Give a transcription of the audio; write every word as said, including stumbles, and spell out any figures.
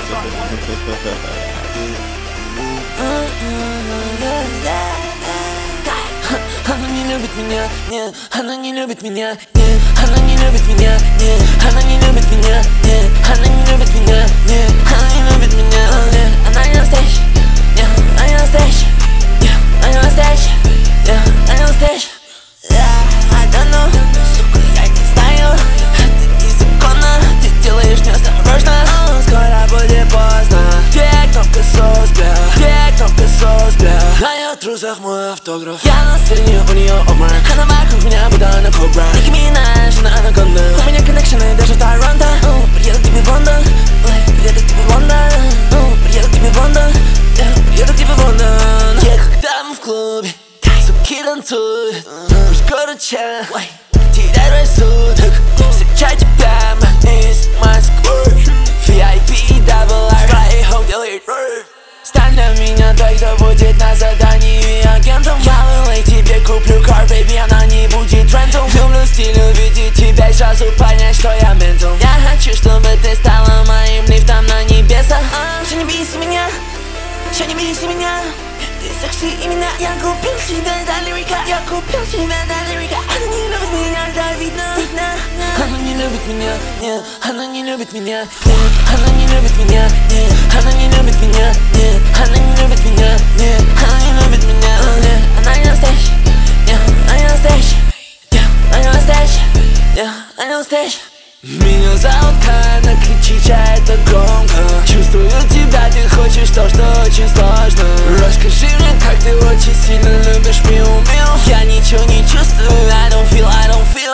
Она не любит меня, нет, она не любит меня, нет, она не любит меня, нет, она не любит меня, нет, она не любит меня, нет, она не любит меня, нет, она не настоящая, нет, она не настоящая, нет, она не настоящая, нет, она не настоящая. I don't know, сука, я не знаю, это незаконно, ты делаешь неосторожно, скоро будет поздно. Где кнопка сос, бля, где кнопка сос, бля, на ее трусах мой автограф. Я на сцене, у нее обморок, она вокруг меня, будто она кобра. Ники Минаж, она анаконда, у меня коннекшены даже в Торонто. Приеду к тебе в Лондон, приеду к тебе в Лондон, приеду к тебе в Лондон, приеду к тебе в Лондон. Я когда мы в клубе, суки танцуют, пусть короче, теряй рассудок. Встречай тебя, мы из Москвы, ви ай пи, дабл ар, Sky Hotel. Стань для меня той, кто будет на задании агентом. Я в эл эй тебе куплю кар, бэйби, она не будет трендом. Люблю стиль, увидеть тебя и сразу понять, что я ментал. Я хочу, чтобы ты стала моим лифтом на небеса. Все не бейся меня, все не бейся меня, ты секси именно. Я купил себя до лирика, я купил себя до лирика. Она не любит меня, да видно, видно. Она не любит меня, нет, она не любит меня, нет, она не любит меня, нет, она не любит меня, нет, она не любит меня, нет, она не любит меня, нет, она не настоящая, нет, она не настоящая, нет, она не настоящая, нет, она не настоящая. Меня зовут Кайна, кричишь, а это громко. Чувствую тебя, ты хочешь то, что очень сложно. Расскажи мне, как ты очень сильно любишь Миу Миу. Я ничего не чувствую, I don't feel, I don't feel.